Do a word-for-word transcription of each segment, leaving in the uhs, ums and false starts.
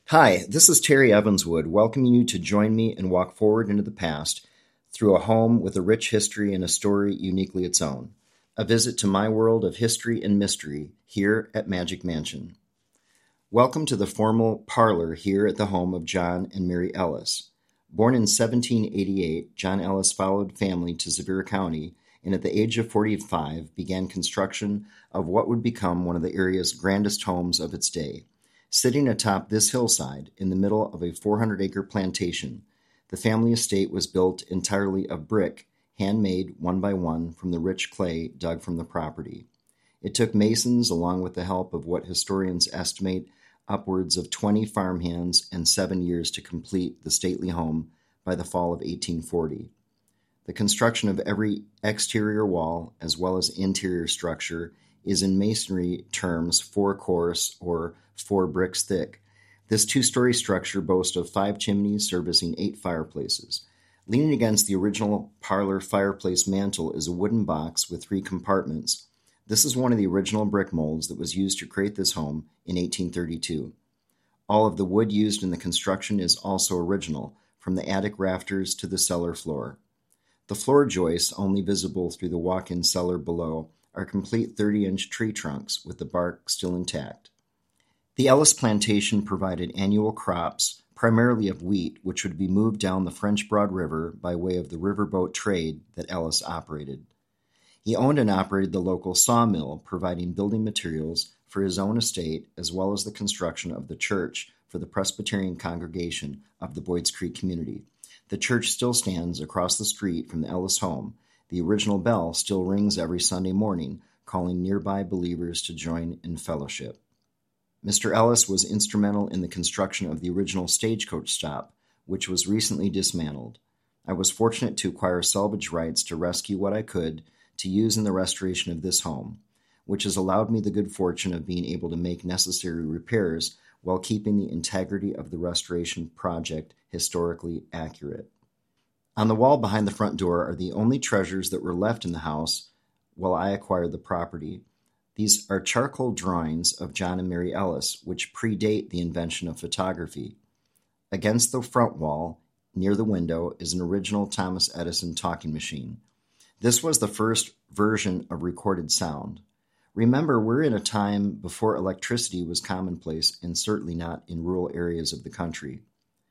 Hi, this is Terry Evanswood, welcoming you to join me and walk forward into the past through a home with a rich history and a story uniquely its own. A visit to my world of history and mystery here at Magic Mansion. Welcome to the formal parlor here at the home of John and Mary Ellis. Born in seventeen eighty-eight, John Ellis followed family to Sevier County and at the age of forty-five began construction of what would become one of the area's grandest homes of its day. Sitting atop this hillside in the middle of a four hundred acre plantation, the family estate was built entirely of brick, handmade one by one from the rich clay dug from the property. It took masons, along with the help of what historians estimate upwards of twenty farmhands and seven years to complete the stately home by the fall of eighteen forty. The construction of every exterior wall, as well as interior structure, is in masonry terms four course or four bricks thick. This two-story structure boasts of five chimneys servicing eight fireplaces. Leaning against the original parlor fireplace mantel is a wooden box with three compartments. This is one of the original brick molds that was used to create this home in eighteen thirty-two. All of the wood used in the construction is also original, from the attic rafters to the cellar floor. The floor joists, only visible through the walk-in cellar below, are complete thirty-inch tree trunks with the bark still intact. The Ellis plantation provided annual crops, primarily of wheat, which would be moved down the French Broad River by way of the riverboat trade that Ellis operated. He owned and operated the local sawmill, providing building materials for his own estate as well as the construction of the church for the Presbyterian congregation of the Boyds Creek community. The church still stands across the street from the Ellis home. The original bell still rings every Sunday morning, calling nearby believers to join in fellowship. Mister Ellis was instrumental in the construction of the original stagecoach stop, which was recently dismantled. I was fortunate to acquire salvage rights to rescue what I could to use in the restoration of this home, which has allowed me the good fortune of being able to make necessary repairs while keeping the integrity of the restoration project historically accurate. On the wall behind the front door are the only treasures that were left in the house while I acquired the property. These are charcoal drawings of John and Mary Ellis, which predate the invention of photography. Against the front wall, near the window, is an original Thomas Edison talking machine. This was the first version of recorded sound. Remember, we're in a time before electricity was commonplace and certainly not in rural areas of the country.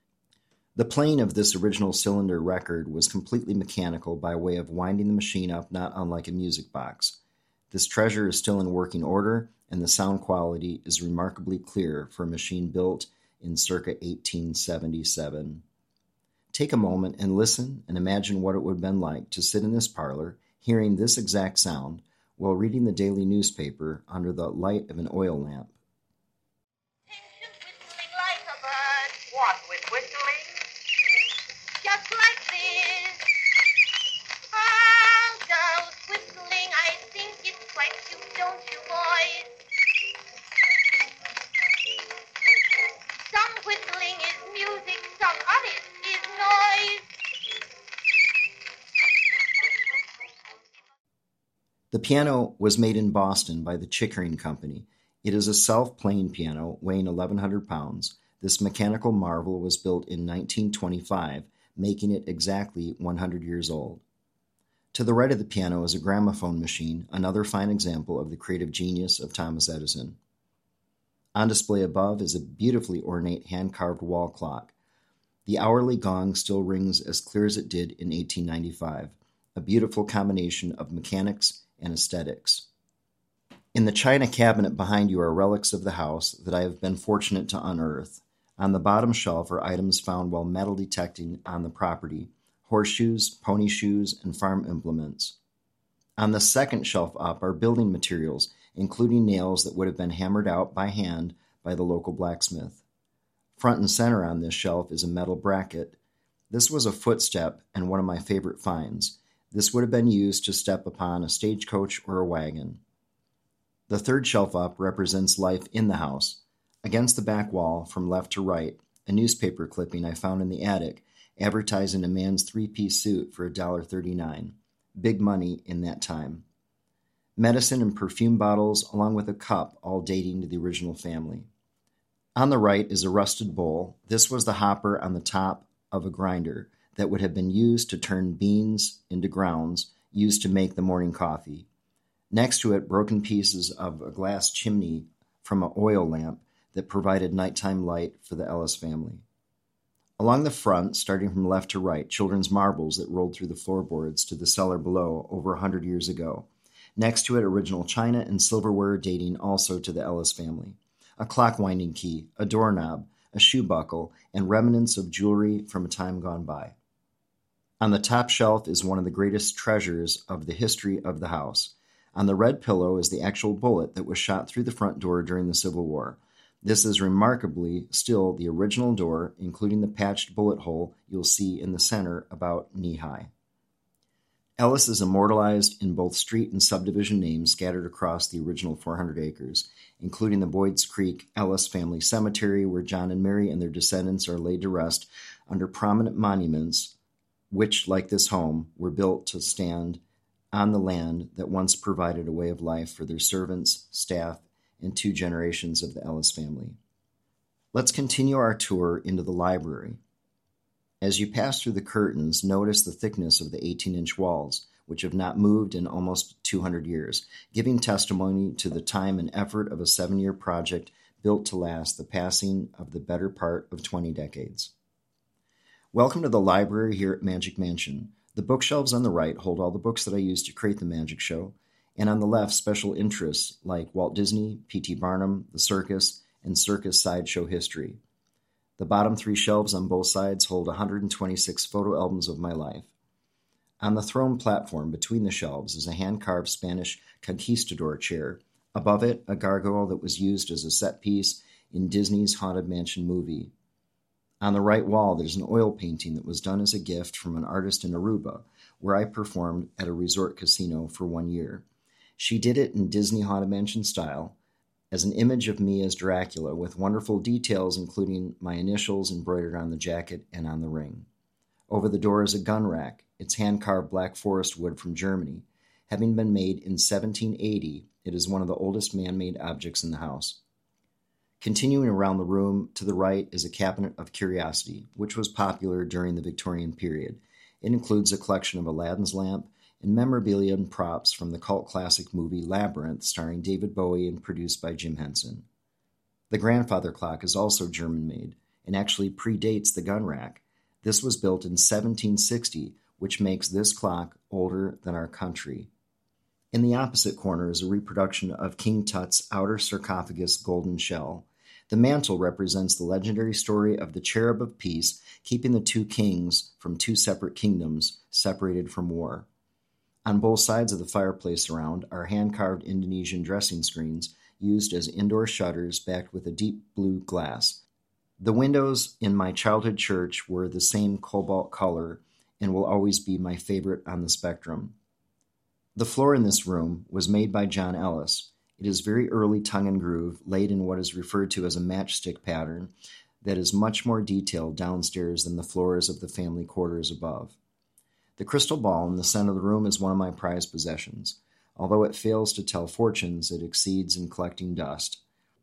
The playing of this original cylinder record was completely mechanical by way of winding the machine up, not unlike a music box. This treasure is still in working order, and the sound quality is remarkably clear for a machine built in circa eighteen seventy-seven. Take a moment and listen and imagine what it would have been like to sit in this parlor, hearing this exact sound, while reading the daily newspaper under the light of an oil lamp. Whistling like a bird. What with whistling? Just like this. Ah, girls whistling, I think it's quite cute, don't you boys? Some whistling is music, some of it is noise. The piano was made in Boston by the Chickering Company. It is a self-playing piano weighing eleven hundred pounds. This mechanical marvel was built in nineteen twenty-five, making it exactly one hundred years old. To the right of the piano is a gramophone machine, another fine example of the creative genius of Thomas Edison. On display above is a beautifully ornate hand-carved wall clock. The hourly gong still rings as clear as it did in eighteen ninety-five, a beautiful combination of mechanics and aesthetics. In the china cabinet behind you are relics of the house that I have been fortunate to unearth. On the bottom shelf are items found while metal detecting on the property: horseshoes, pony shoes, and farm implements. On the second shelf up are building materials, including nails that would have been hammered out by hand by the local blacksmith. Front and center on this shelf is a metal bracket. This was a footstep and one of my favorite finds. This would have been used to step upon a stagecoach or a wagon. The third shelf up represents life in the house. Against the back wall, from left to right, a newspaper clipping I found in the attic advertising a man's three-piece suit for one dollar and thirty-nine cents. Big money in that time. Medicine and perfume bottles, along with a cup, all dating to the original family. On the right is a rusted bowl. This was the hopper on the top of a grinder that would have been used to turn beans into grounds used to make the morning coffee. Next to it, broken pieces of a glass chimney from an oil lamp that provided nighttime light for the Ellis family. Along the front, starting from left to right, children's marbles that rolled through the floorboards to the cellar below over a hundred years ago. Next to it, original china and silverware dating also to the Ellis family. A clock winding key, a doorknob, a shoe buckle, and remnants of jewelry from a time gone by. On the top shelf is one of the greatest treasures of the history of the house. On the red pillow is the actual bullet that was shot through the front door during the Civil War. This is remarkably still the original door, including the patched bullet hole you'll see in the center about knee-high. Ellis is immortalized in both street and subdivision names scattered across the original four hundred acres, including the Boyd's Creek Ellis Family Cemetery, where John and Mary and their descendants are laid to rest under prominent monuments, which, like this home, were built to stand on the land that once provided a way of life for their servants, staff, and two generations of the Ellis family. Let's continue our tour into the library. As you pass through the curtains, notice the thickness of the eighteen-inch walls, which have not moved in almost two hundred years, giving testimony to the time and effort of a seven-year project built to last the passing of the better part of twenty decades. Welcome to the library here at Magic Mansion. The bookshelves on the right hold all the books that I used to create the magic show, and on the left, special interests like Walt Disney, P T Barnum, the circus, and circus sideshow history. The bottom three shelves on both sides hold one hundred twenty-six photo albums of my life. On the throne platform between the shelves is a hand-carved Spanish conquistador chair. Above it, a gargoyle that was used as a set piece in Disney's Haunted Mansion movie. On the right wall, there's an oil painting that was done as a gift from an artist in Aruba, where I performed at a resort casino for one year. She did it in Disney Haunted Mansion style, as an image of me as Dracula, with wonderful details including my initials embroidered on the jacket and on the ring. Over the door is a gun rack. It's hand-carved Black Forest wood from Germany. Having been made in seventeen eighty, it is one of the oldest man-made objects in the house. Continuing around the room, to the right is a cabinet of curiosity, which was popular during the Victorian period. It includes a collection of Aladdin's lamp and memorabilia and props from the cult classic movie Labyrinth, starring David Bowie and produced by Jim Henson. The grandfather clock is also German-made and actually predates the gun rack. This was built in seventeen sixty, which makes this clock older than our country. In the opposite corner is a reproduction of King Tut's outer sarcophagus golden shell. The mantle represents the legendary story of the Cherub of Peace, keeping the two kings from two separate kingdoms separated from war. On both sides of the fireplace around are hand-carved Indonesian dressing screens used as indoor shutters backed with a deep blue glass. The windows in my childhood church were the same cobalt color and will always be my favorite on the spectrum. The floor in this room was made by John Ellis. It is very early tongue and groove, laid in what is referred to as a matchstick pattern that is much more detailed downstairs than the floors of the family quarters above. The crystal ball in the center of the room is one of my prized possessions. Although it fails to tell fortunes, it exceeds in collecting dust.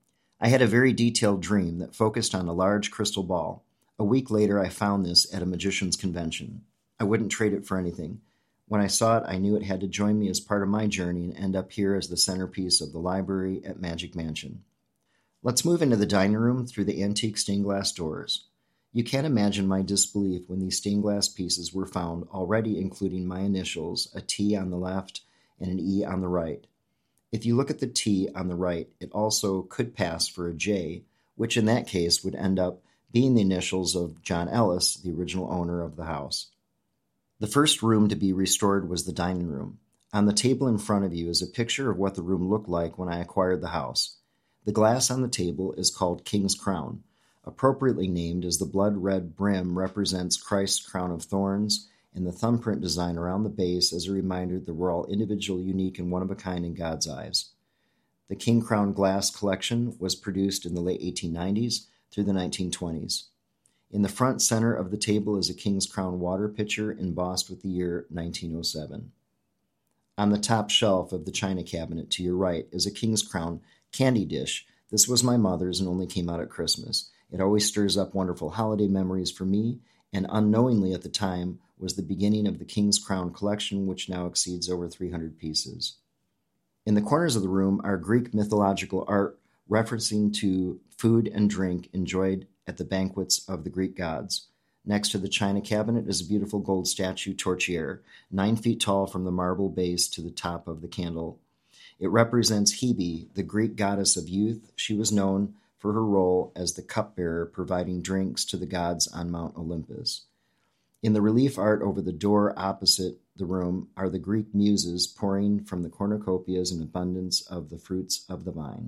I had a very detailed dream that focused on a large crystal ball. A week later, I found this at a magician's convention. I wouldn't trade it for anything. When I saw it, I knew it had to join me as part of my journey and end up here as the centerpiece of the library at Magic Mansion. Let's move into the dining room through the antique stained glass doors. You can't imagine my disbelief when these stained glass pieces were found, already including my initials, a T on the left and an E on the right. If you look at the T on the right, it also could pass for a J, which in that case would end up being the initials of John Ellis, the original owner of the house. The first room to be restored was the dining room. On the table in front of you is a picture of what the room looked like when I acquired the house. The glass on the table is called King's Crown, appropriately named as the blood-red brim represents Christ's crown of thorns, and the thumbprint design around the base as a reminder that we're all individual, unique, and one-of-a-kind in God's eyes. The King Crown glass collection was produced in the late eighteen nineties through the nineteen twenties. In the front center of the table is a King's Crown water pitcher embossed with the year nineteen oh seven. On the top shelf of the china cabinet to your right is a King's Crown candy dish This was my mother's and only came out at Christmas. It always stirs up wonderful holiday memories for me, and unknowingly at the time was the beginning of the King's Crown collection, which now exceeds over three hundred pieces. In the corners of the room are Greek mythological art referencing to food and drink enjoyed at the banquets of the Greek gods. Next to the china cabinet is a beautiful gold statue torchiere, nine feet tall from the marble base to the top of the candle. It represents Hebe, the Greek goddess of youth. She was known for her role as the cupbearer, providing drinks to the gods on Mount Olympus. In the relief art over the door opposite the room are the Greek muses pouring from the cornucopias an abundance of the fruits of the vine.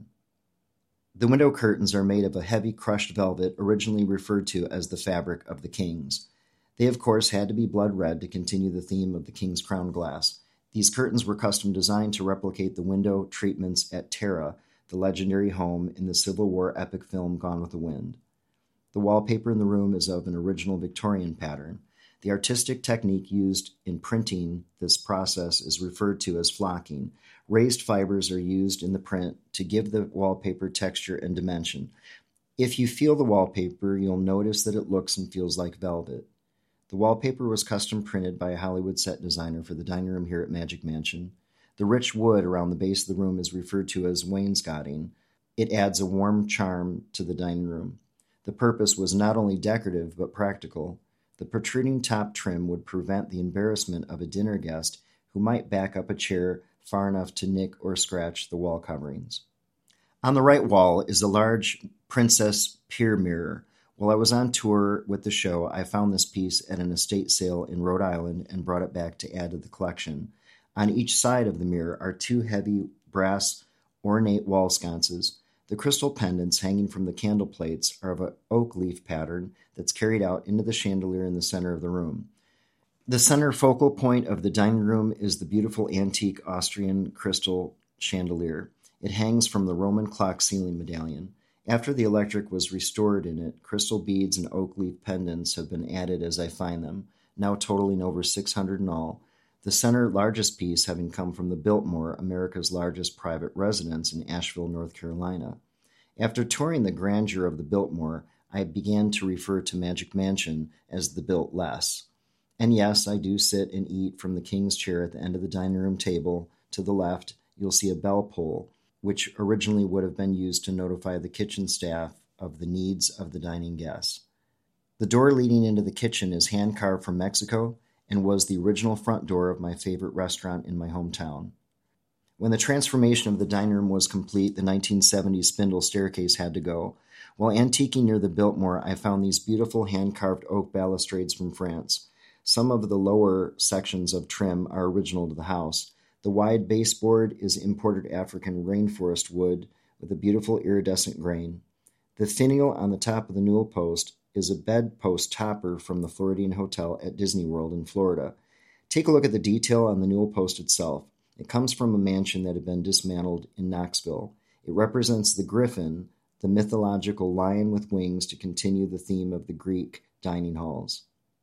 The window curtains are made of a heavy crushed velvet, originally referred to as the fabric of the kings. They, of course, had to be blood red to continue the theme of the King's Crown glass. These curtains were custom designed to replicate the window treatments at Tara, the legendary home in the Civil War epic film Gone with the Wind. The wallpaper in the room is of an original Victorian pattern. The artistic technique used in printing this process is referred to as flocking. Raised fibers are used in the print to give the wallpaper texture and dimension. If you feel the wallpaper, you'll notice that it looks and feels like velvet. The wallpaper was custom printed by a Hollywood set designer for the dining room here at Magic Mansion. The rich wood around the base of the room is referred to as wainscoting. It adds a warm charm to the dining room. The purpose was not only decorative but practical. The protruding top trim would prevent the embarrassment of a dinner guest who might back up a chair far enough to nick or scratch the wall coverings. On the right wall is a large Princess Pier mirror. While I was on tour with the show, I found this piece at an estate sale in Rhode Island and brought it back to add to the collection. On each side of the mirror are two heavy brass ornate wall sconces. The crystal pendants hanging from the candle plates are of an oak leaf pattern that's carried out into the chandelier in the center of the room. The center focal point of the dining room is the beautiful antique Austrian crystal chandelier. It hangs from the Roman clock ceiling medallion. After the electric was restored in it, crystal beads and oak leaf pendants have been added as I find them, now totaling over six hundred in all. The center largest piece having come from the Biltmore, America's largest private residence in Asheville, North Carolina. After touring the grandeur of the Biltmore, I began to refer to Magic Mansion as the Bilt-less. And yes, I do sit and eat from the king's chair at the end of the dining room table. To the left, you'll see a bell pull, which originally would have been used to notify the kitchen staff of the needs of the dining guests. The door leading into the kitchen is hand-carved from Mexico and was the original front door of my favorite restaurant in my hometown. When the transformation of the dining room was complete, the nineteen seventies spindle staircase had to go. While antiquing near the Biltmore, I found these beautiful hand-carved oak balustrades from France. Some of the lower sections of trim are original to the house. The wide baseboard is imported African rainforest wood with a beautiful iridescent grain. The finial on the top of the newel post is a bedpost topper from the Floridian Hotel at Disney World in Florida. Take a look at the detail on the newel post itself. It comes from a mansion that had been dismantled in Knoxville. It represents the griffin, the mythological lion with wings, to continue the theme of the Greek dining halls.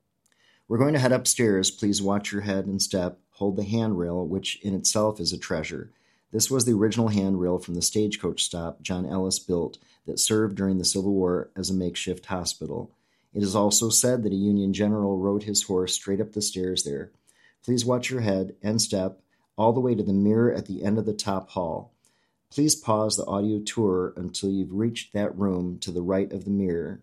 We're going to head upstairs. Please watch your head and step. Hold the handrail, which in itself is a treasure. This was the original handrail from the stagecoach stop John Ellis built that served during the Civil War as a makeshift hospital. It is also said that a Union general rode his horse straight up the stairs there. Please watch your head and step all the way to the mirror at the end of the top hall. Please pause the audio tour until you've reached that room to the right of the mirror.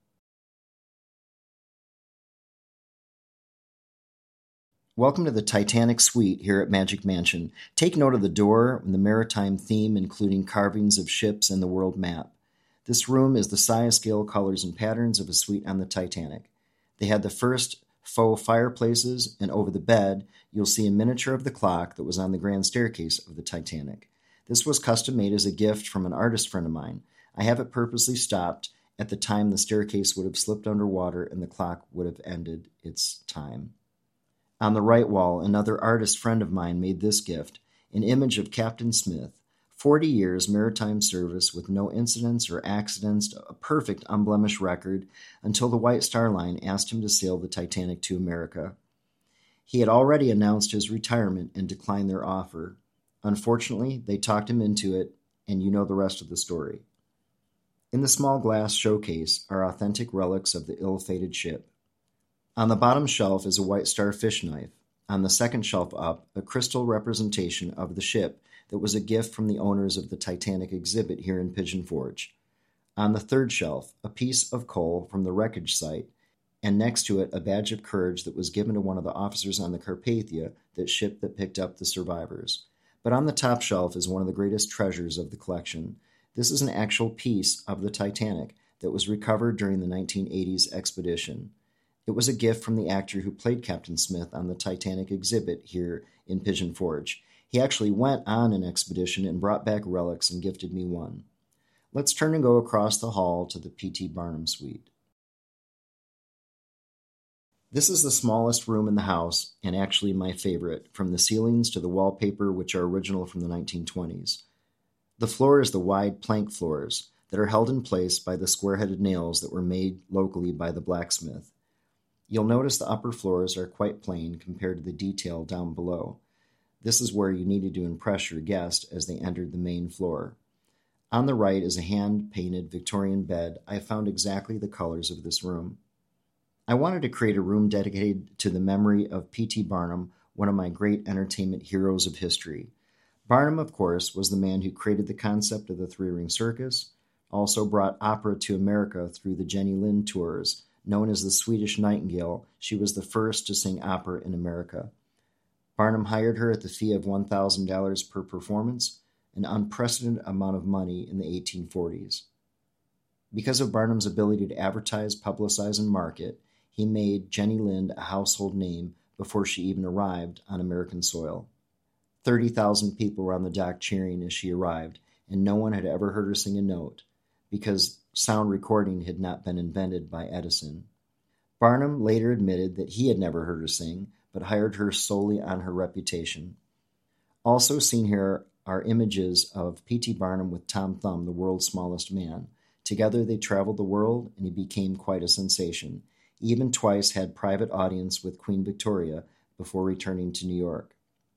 Welcome to the Titanic Suite here at Magic Mansion. Take note of the door and the maritime theme, including carvings of ships and the world map. This room is the size, scale, colors, and patterns of a suite on the Titanic. They had the first faux fireplaces, and over the bed, you'll see a miniature of the clock that was on the grand staircase of the Titanic. This was custom made as a gift from an artist friend of mine. I have it purposely stopped at the time the staircase would have slipped underwater and the clock would have ended its time. On the right wall, another artist friend of mine made this gift, an image of Captain Smith. Forty years maritime service with no incidents or accidents, a perfect unblemished record, until the White Star Line asked him to sail the Titanic to America. He had already announced his retirement and declined their offer. Unfortunately, they talked him into it, and you know the rest of the story. In the small glass showcase are authentic relics of the ill-fated ship. On the bottom shelf is a White Star fish knife. On the second shelf up, a crystal representation of the ship that was a gift from the owners of the Titanic exhibit here in Pigeon Forge. On the third shelf, a piece of coal from the wreckage site, and next to it a badge of courage that was given to one of the officers on the Carpathia, that ship that picked up the survivors. But on the top shelf is one of the greatest treasures of the collection. This is an actual piece of the Titanic that was recovered during the nineteen eighties expedition. It was a gift from the actor who played Captain Smith on the Titanic exhibit here in Pigeon Forge. He actually went on an expedition and brought back relics and gifted me one. Let's turn and go across the hall to the P T Barnum suite. This is the smallest room in the house, and actually my favorite, from the ceilings to the wallpaper, which are original from the nineteen twenties. The floor is the wide plank floors that are held in place by the square-headed nails that were made locally by the blacksmith. You'll notice the upper floors are quite plain compared to the detail down below. This is where you needed to impress your guest as they entered the main floor. On the right is a hand-painted Victorian bed. I found exactly the colors of this room. I wanted to create a room dedicated to the memory of P T Barnum, one of my great entertainment heroes of history. Barnum, of course, was the man who created the concept of the three-ring circus, also brought opera to America through the Jenny Lind tours. Known as the Swedish Nightingale, she was the first to sing opera in America. Barnum hired her at the fee of one thousand dollars per performance, an unprecedented amount of money in the eighteen forties. Because of Barnum's ability to advertise, publicize, and market, he made Jenny Lind a household name before she even arrived on American soil. thirty thousand people were on the dock cheering as she arrived, and no one had ever heard her sing a note, because sound recording had not been invented by Edison. Barnum later admitted that he had never heard her sing, but hired her solely on her reputation. Also seen here are images of P T Barnum with Tom Thumb, the world's smallest man. Together they traveled the world, and he became quite a sensation. He even twice had private audience with Queen Victoria before returning to New York.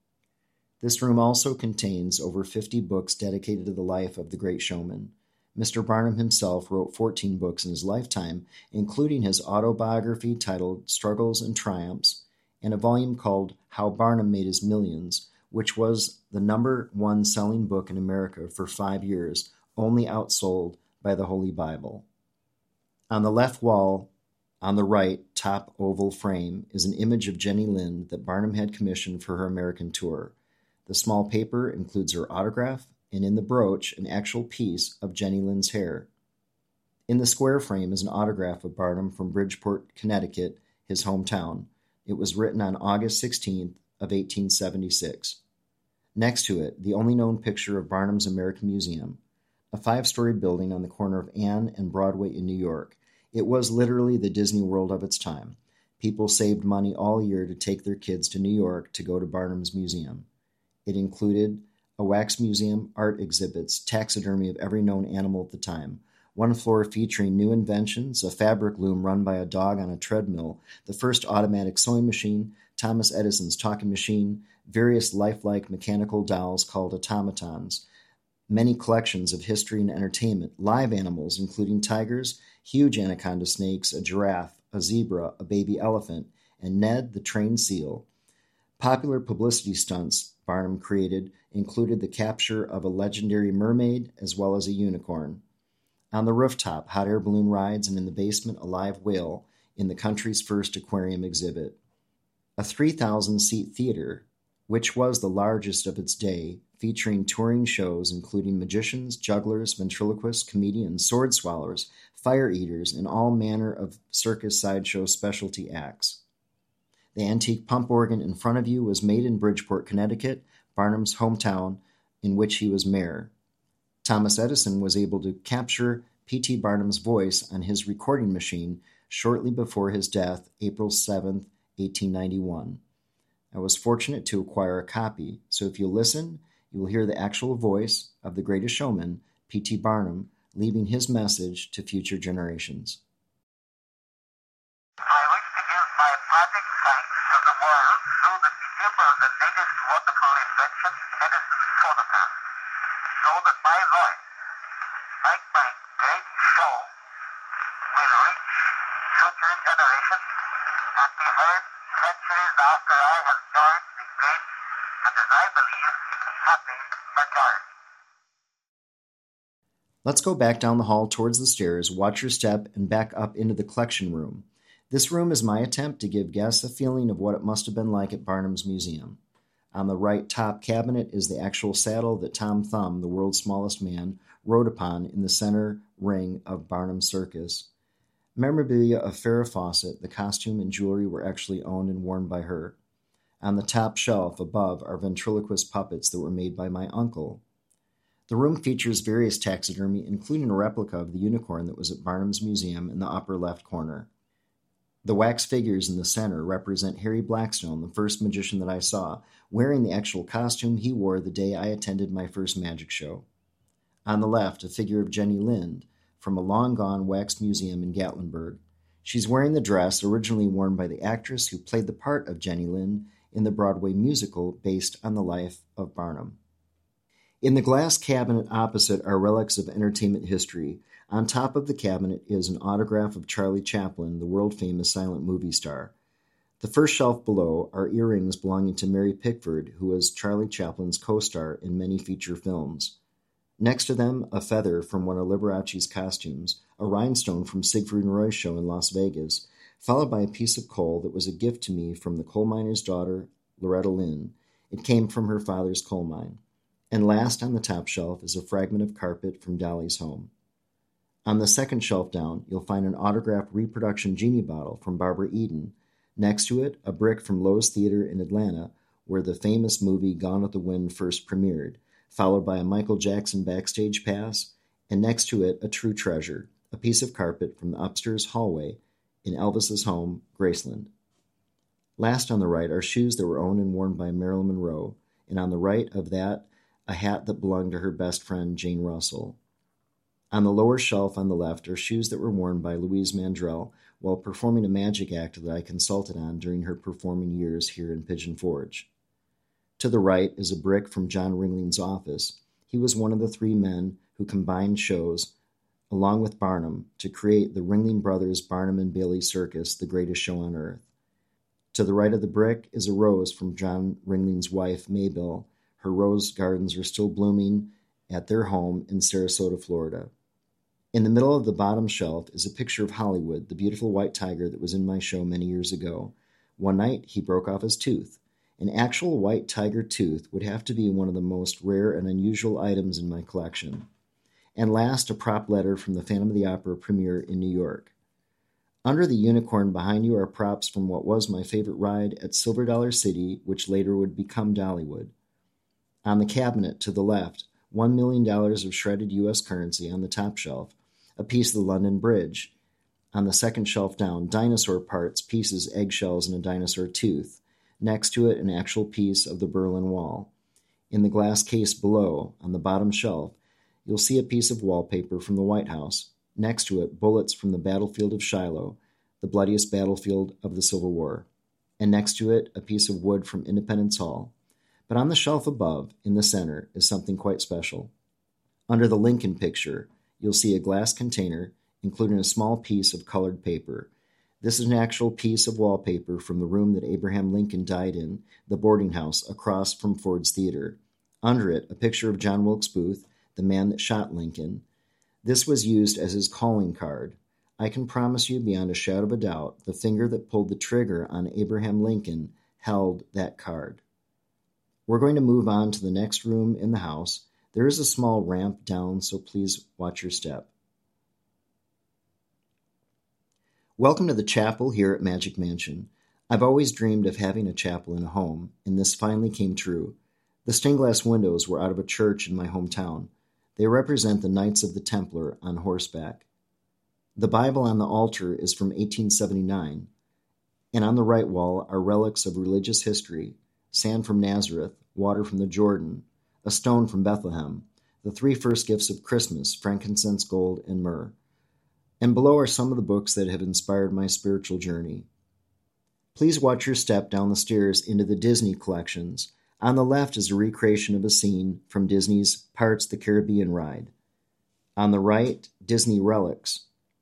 This room also contains over fifty books dedicated to the life of the great showman. Mister Barnum himself wrote fourteen books in his lifetime, including his autobiography titled Struggles and Triumphs, and a volume called How Barnum Made His Millions, which was the number one selling book in America for five years, only outsold by the Holy Bible. On the left wall, on the right top oval frame, is an image of Jenny Lind that Barnum had commissioned for her American tour. The small paper includes her autograph, and in the brooch, an actual piece of Jenny Lind's hair. In the square frame is an autograph of Barnum from Bridgeport, Connecticut, his hometown. It was written on August sixteenth of eighteen seventy-six. Next to it, the only known picture of Barnum's American Museum, a five-story building on the corner of Ann and Broadway in New York. It was literally the Disney World of its time. People saved money all year to take their kids to New York to go to Barnum's museum. It included a wax museum, art exhibits, taxidermy of every known animal at the time, one floor featuring new inventions, a fabric loom run by a dog on a treadmill, the first automatic sewing machine, Thomas Edison's talking machine, various lifelike mechanical dolls called automatons, many collections of history and entertainment, live animals including tigers, huge anaconda snakes, a giraffe, a zebra, a baby elephant, and Ned the trained seal. Popular publicity stunts Barnum created included the capture of a legendary mermaid as well as a unicorn. On the rooftop, hot air balloon rides, and in the basement, a live whale in the country's first aquarium exhibit. A three thousand seat theater, which was the largest of its day, featuring touring shows including magicians, jugglers, ventriloquists, comedians, sword swallowers, fire eaters, and all manner of circus sideshow specialty acts. The antique pump organ in front of you was made in Bridgeport, Connecticut, Barnum's hometown, in which he was mayor. Thomas Edison was able to capture P T Barnum's voice on his recording machine shortly before his death, April seventh, eighteen ninety-one. I was fortunate to acquire a copy, so if you listen, you will hear the actual voice of the greatest showman, P T Barnum, leaving his message to future generations. I wish to give my parting thanks to the world through the medium of the latest wonderful invention, Edison's phonogram, so that my voice, like my great future generations and be heard centuries after I have joined the great and, as I believe, happy majority. Let's go back down the hall towards the stairs, watch your step, and back up into the collection room. This room is my attempt to give guests a feeling of what it must have been like at Barnum's Museum. On the right top cabinet is the actual saddle that Tom Thumb, the world's smallest man, rode upon in the center ring of Barnum's Circus. Memorabilia of Farrah Fawcett, the costume and jewelry were actually owned and worn by her. On the top shelf above are ventriloquist puppets that were made by my uncle. The room features various taxidermy, including a replica of the unicorn that was at Barnum's Museum in the upper left corner. The wax figures in the center represent Harry Blackstone, the first magician that I saw, wearing the actual costume he wore the day I attended my first magic show. On the left, a figure of Jenny Lind from a long-gone wax museum in Gatlinburg. She's wearing the dress originally worn by the actress who played the part of Jenny Lind in the Broadway musical based on the life of Barnum. In the glass cabinet opposite are relics of entertainment history. On top of the cabinet is an autograph of Charlie Chaplin, the world-famous silent movie star. The first shelf below are earrings belonging to Mary Pickford, who was Charlie Chaplin's co-star in many feature films. Next to them, a feather from one of Liberace's costumes, a rhinestone from Siegfried and Roy's show in Las Vegas, followed by a piece of coal that was a gift to me from the coal miner's daughter, Loretta Lynn. It came from her father's coal mine. And last on the top shelf is a fragment of carpet from Dolly's home. On the second shelf down, you'll find an autographed reproduction genie bottle from Barbara Eden. Next to it, a brick from Lowe's Theater in Atlanta, where the famous movie Gone with the Wind first premiered, followed by a Michael Jackson backstage pass, and next to it, a true treasure, a piece of carpet from the upstairs hallway in Elvis's home, Graceland. Last on the right are shoes that were owned and worn by Marilyn Monroe, and on the right of that, a hat that belonged to her best friend, Jane Russell. On the lower shelf on the left are shoes that were worn by Louise Mandrell while performing a magic act that I consulted on during her performing years here in Pigeon Forge. To the right is a brick from John Ringling's office. He was one of the three men who combined shows, along with Barnum, to create the Ringling Brothers Barnum and Bailey Circus, the greatest show on earth. To the right of the brick is a rose from John Ringling's wife, Maybelle. Her rose gardens are still blooming at their home in Sarasota, Florida. In the middle of the bottom shelf is a picture of Hollywood, the beautiful white tiger that was in my show many years ago. One night, he broke off his tooth. An actual white tiger tooth would have to be one of the most rare and unusual items in my collection. And last, a prop letter from the Phantom of the Opera premiere in New York. Under the unicorn behind you are props from what was my favorite ride at Silver Dollar City, which later would become Dollywood. On the cabinet to the left, one million dollars of shredded U S currency on the top shelf, a piece of the London Bridge. On the second shelf down, dinosaur parts, pieces, eggshells, and a dinosaur tooth. Next to it, an actual piece of the Berlin Wall. In the glass case below, on the bottom shelf, you'll see a piece of wallpaper from the White House. Next to it, bullets from the battlefield of Shiloh, the bloodiest battlefield of the Civil War. And next to it, a piece of wood from Independence Hall. But on the shelf above, in the center, is something quite special. Under the Lincoln picture, you'll see a glass container, including a small piece of colored paper. This is an actual piece of wallpaper from the room that Abraham Lincoln died in, the boarding house across from Ford's Theater. Under it, a picture of John Wilkes Booth, the man that shot Lincoln. This was used as his calling card. I can promise you beyond a shadow of a doubt, the finger that pulled the trigger on Abraham Lincoln held that card. We're going to move on to the next room in the house. There is a small ramp down, so please watch your step. Welcome to the chapel here at Magic Mansion. I've always dreamed of having a chapel in a home, and this finally came true. The stained glass windows were out of a church in my hometown. They represent the Knights of the Templar on horseback. The Bible on the altar is from eighteen seventy-nine, and on the right wall are relics of religious history, sand from Nazareth, water from the Jordan, a stone from Bethlehem, the three first gifts of Christmas, frankincense, gold, and myrrh. And below are some of the books that have inspired my spiritual journey. Please watch your step down the stairs into the Disney collections. On the left is a recreation of a scene from Disney's Pirates of the Caribbean ride. On the right, Disney relics.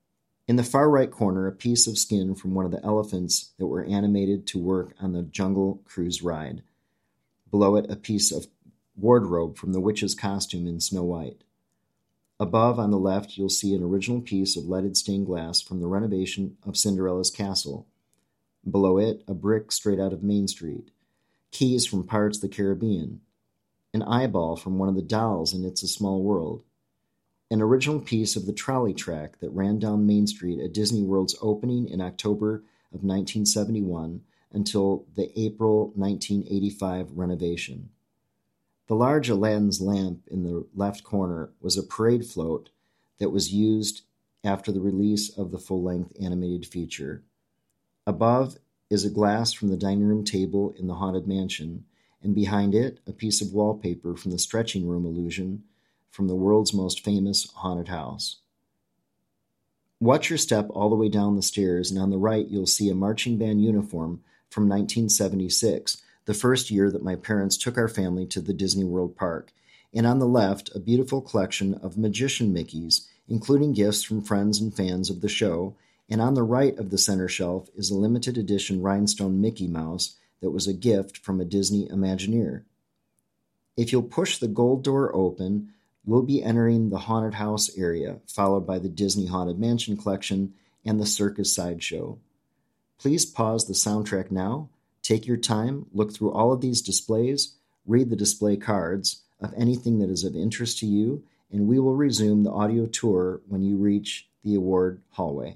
In the far right corner, a piece of skin from one of the elephants that were animated to work on the Jungle Cruise ride. Below it, a piece of wardrobe from the witch's costume in Snow White. Above, on the left, you'll see an original piece of leaded stained glass from the renovation of Cinderella's castle. Below it, a brick straight out of Main Street. Keys from Pirates of the Caribbean. An eyeball from one of the dolls in It's a Small World. An original piece of the trolley track that ran down Main Street at Disney World's opening in October of nineteen seventy-one until the April nineteen eighty-five renovation. The large Aladdin's lamp in the left corner was a parade float that was used after the release of the full-length animated feature. Above is a glass from the dining room table in the Haunted Mansion, and behind it, a piece of wallpaper from the stretching room illusion from the world's most famous haunted house. Watch your step all the way down the stairs, and on the right you'll see a marching band uniform from nineteen seventy-six, the first year that my parents took our family to the Disney World Park, and on the left a beautiful collection of Magician Mickeys, including gifts from friends and fans of the show, and on the right of the center shelf is a limited edition rhinestone Mickey Mouse that was a gift from a Disney Imagineer. If you'll push the gold door open, we'll be entering the haunted house area, followed by the Disney Haunted Mansion collection and the circus sideshow. Please pause the soundtrack now, take your time, look through all of these displays, read the display cards of anything that is of interest to you, and we will resume the audio tour when you reach the award hallway.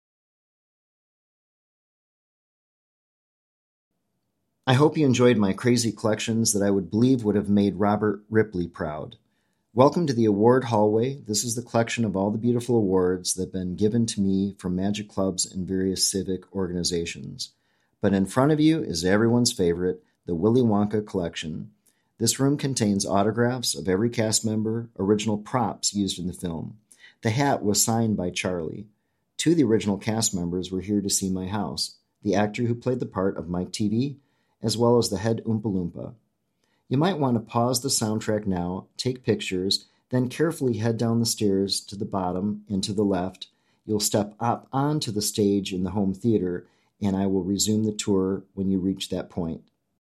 I hope you enjoyed my crazy collections that I would believe would have made Robert Ripley proud. Welcome to the award hallway. This is the collection of all the beautiful awards that have been given to me from Magic clubs and various civic organizations. But in front of you is everyone's favorite, the Willy Wonka collection. This room contains autographs of every cast member, original props used in the film. The hat was signed by Charlie. Two of the original cast members were here to see my house, the actor who played the part of Mike T V, as well as the head Oompa Loompa. You might want to pause the soundtrack now, take pictures, then carefully head down the stairs to the bottom and to the left. You'll step up onto the stage in the home theater, and I will resume the tour when you reach that point.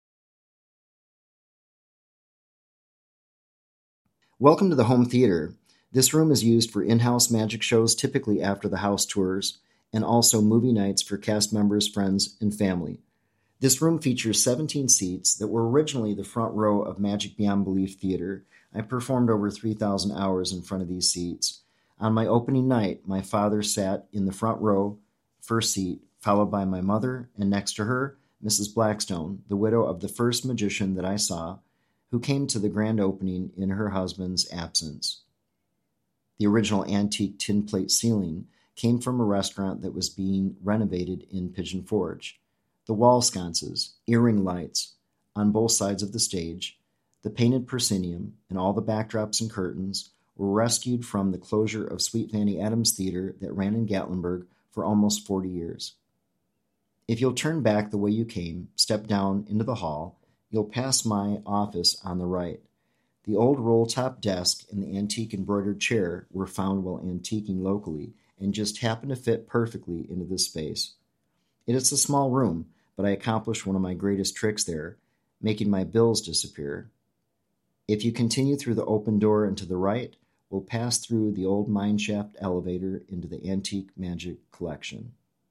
Welcome to the home theater. This room is used for in-house magic shows, typically after the house tours, and also movie nights for cast members, friends, and family. This room features seventeen seats that were originally the front row of Magic Beyond Belief Theater. I performed over three thousand hours in front of these seats. On my opening night, my father sat in the front row, first seat, followed by my mother, and next to her, Missus Blackstone, the widow of the first magician that I saw, who came to the grand opening in her husband's absence. The original antique tin plate ceiling came from a restaurant that was being renovated in Pigeon Forge. The wall sconces, earring lights on both sides of the stage, the painted proscenium, and all the backdrops and curtains were rescued from the closure of Sweet Fanny Adams Theater that ran in Gatlinburg for almost forty years. If you'll turn back the way you came, step down into the hall, you'll pass my office on the right. The old roll-top desk and the antique embroidered chair were found while antiquing locally and just happened to fit perfectly into this space. It is a small room, but I accomplished one of my greatest tricks there, making my bills disappear. If you continue through the open door and to the right, we'll pass through the old mineshaft elevator into the Antique Magic Collection.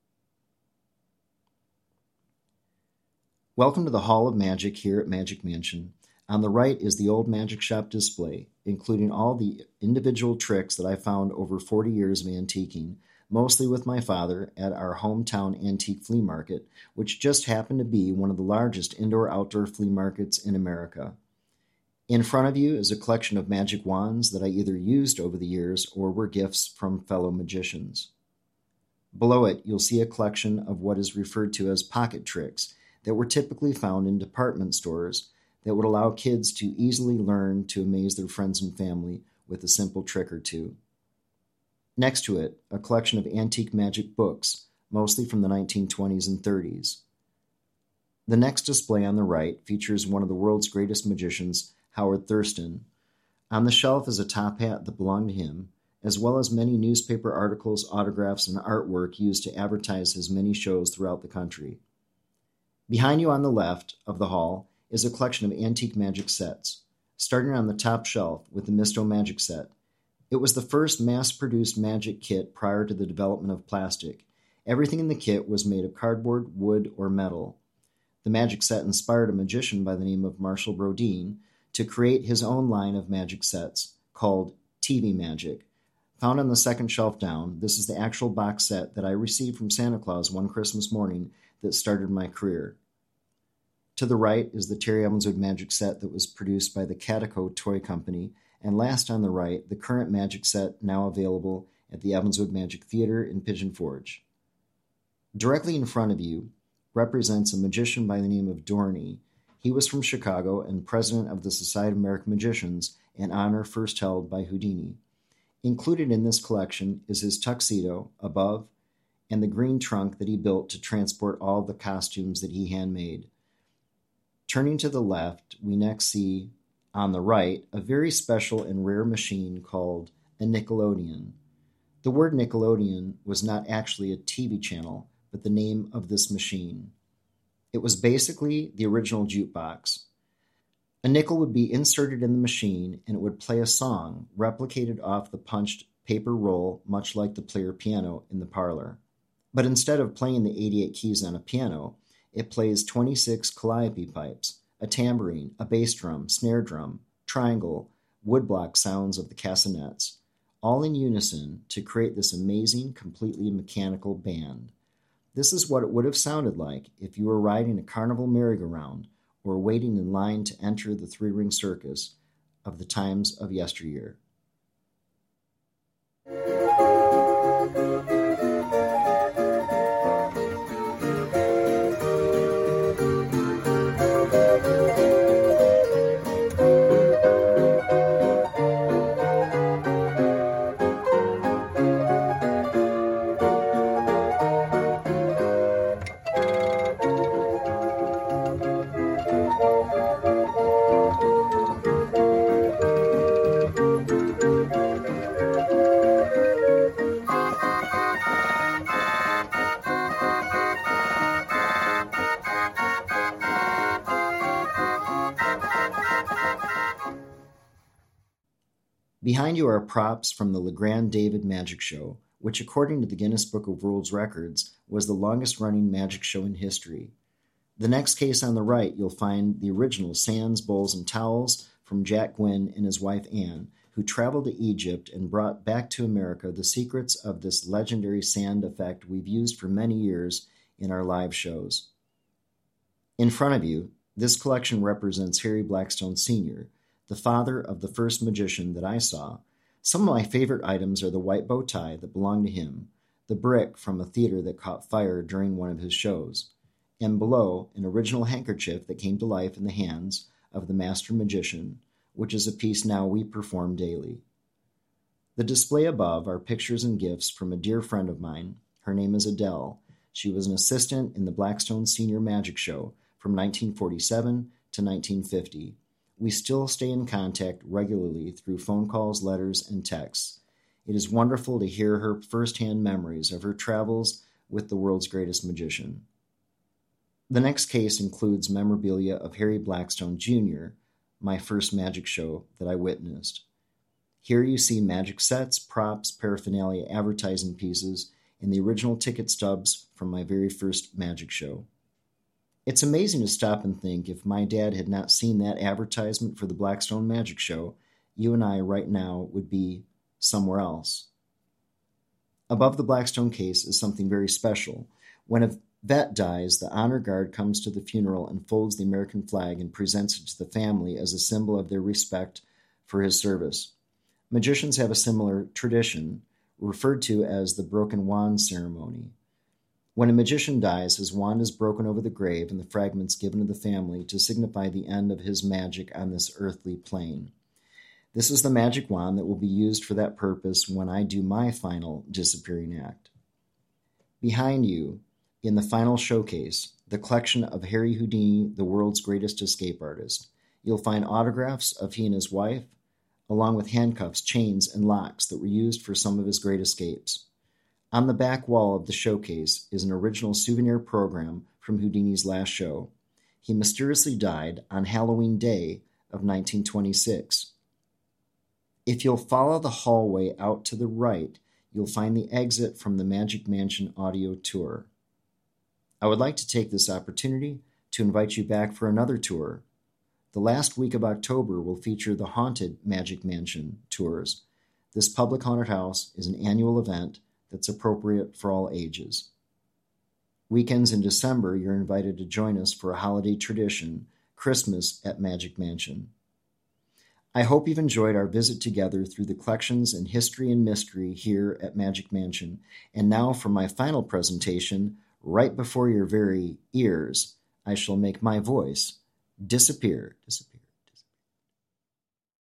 Welcome to the Hall of Magic here at Magic Mansion. On the right is the old Magic Shop display, including all the individual tricks that I found over forty years of antiquing, mostly with my father at our hometown antique flea market, which just happened to be one of the largest indoor-outdoor flea markets in America. In front of you is a collection of magic wands that I either used over the years or were gifts from fellow magicians. Below it, you'll see a collection of what is referred to as pocket tricks that were typically found in department stores that would allow kids to easily learn to amaze their friends and family with a simple trick or two. Next to it, a collection of antique magic books, mostly from the nineteen twenties and thirties. The next display on the right features one of the world's greatest magicians, Howard Thurston. On the shelf is a top hat that belonged to him, as well as many newspaper articles, autographs, and artwork used to advertise his many shows throughout the country. Behind you on the left of the hall is a collection of antique magic sets, starting on the top shelf with the Misto Magic Set. It was the first mass-produced magic kit prior to the development of plastic. Everything in the kit was made of cardboard, wood, or metal. The magic set inspired a magician by the name of Marshall Brodeen to create his own line of magic sets called T V Magic. Found on the second shelf down, this is the actual box set that I received from Santa Claus one Christmas morning that started my career. To the right is the Terry Evanswood magic set that was produced by the Catico Toy Company, and last on the right, the current magic set now available at the Evanswood Magic Theater in Pigeon Forge. Directly in front of you represents a magician by the name of Dorney. He was from Chicago and president of the Society of American Magicians, an honor first held by Houdini. Included in this collection is his tuxedo above and the green trunk that he built to transport all the costumes that he handmade. Turning to the left, we next see, on the right, a very special and rare machine called a Nickelodeon. The word Nickelodeon was not actually a T V channel, but the name of this machine. It was basically the original jukebox. A nickel would be inserted in the machine and it would play a song replicated off the punched paper roll, much like the player piano in the parlor. But instead of playing the eighty-eight keys on a piano, it plays twenty-six calliope pipes, a tambourine, a bass drum, snare drum, triangle, woodblock sounds of the castanets, all in unison to create this amazing, completely mechanical band. This is what it would have sounded like if you were riding a carnival merry-go-round or waiting in line to enter the three-ring circus of the times of yesteryear. Behind you are props from the LeGrand David Magic Show, which according to the Guinness Book of World Records was the longest-running magic show in history. The next case on the right, you'll find the original Sands, Bowls, and Towels from Jack Gwynn and his wife Anne, who traveled to Egypt and brought back to America the secrets of this legendary sand effect we've used for many years in our live shows. In front of you, this collection represents Harry Blackstone Senior, the father of the first magician that I saw. Some of my favorite items are the white bow tie that belonged to him, the brick from a theater that caught fire during one of his shows, and below, an original handkerchief that came to life in the hands of the master magician, which is a piece now we perform daily. The display above are pictures and gifts from a dear friend of mine. Her name is Adele. She was an assistant in the Blackstone Senior Magic Show from nineteen forty-seven to nineteen fifty. We still stay in contact regularly through phone calls, letters, and texts. It is wonderful to hear her firsthand memories of her travels with the world's greatest magician. The next case includes memorabilia of Harry Blackstone Junior, my first magic show that I witnessed. Here you see magic sets, props, paraphernalia, advertising pieces, and the original ticket stubs from my very first magic show. It's amazing to stop and think if my dad had not seen that advertisement for the Blackstone Magic Show, you and I right now would be somewhere else. Above the Blackstone case is something very special. When a vet dies, the honor guard comes to the funeral and folds the American flag and presents it to the family as a symbol of their respect for his service. Magicians have a similar tradition, referred to as the broken wand ceremony. When a magician dies, his wand is broken over the grave and the fragments given to the family to signify the end of his magic on this earthly plane. This is the magic wand that will be used for that purpose when I do my final disappearing act. Behind you, in the final showcase, the collection of Harry Houdini, the world's greatest escape artist. You'll find autographs of he and his wife, along with handcuffs, chains, and locks that were used for some of his great escapes. On the back wall of the showcase is an original souvenir program from Houdini's last show. He mysteriously died on Halloween Day of nineteen twenty-six. If you'll follow the hallway out to the right, you'll find the exit from the Magic Mansion audio tour. I would like to take this opportunity to invite you back for another tour. The last week of October will feature the Haunted Magic Mansion tours. This public haunted house is an annual event that's appropriate for all ages. Weekends in December, you're invited to join us for a holiday tradition, Christmas at Magic Mansion. I hope you've enjoyed our visit together through the collections and history and mystery here at Magic Mansion. And now for my final presentation, right before your very ears, I shall make my voice disappear. disappear.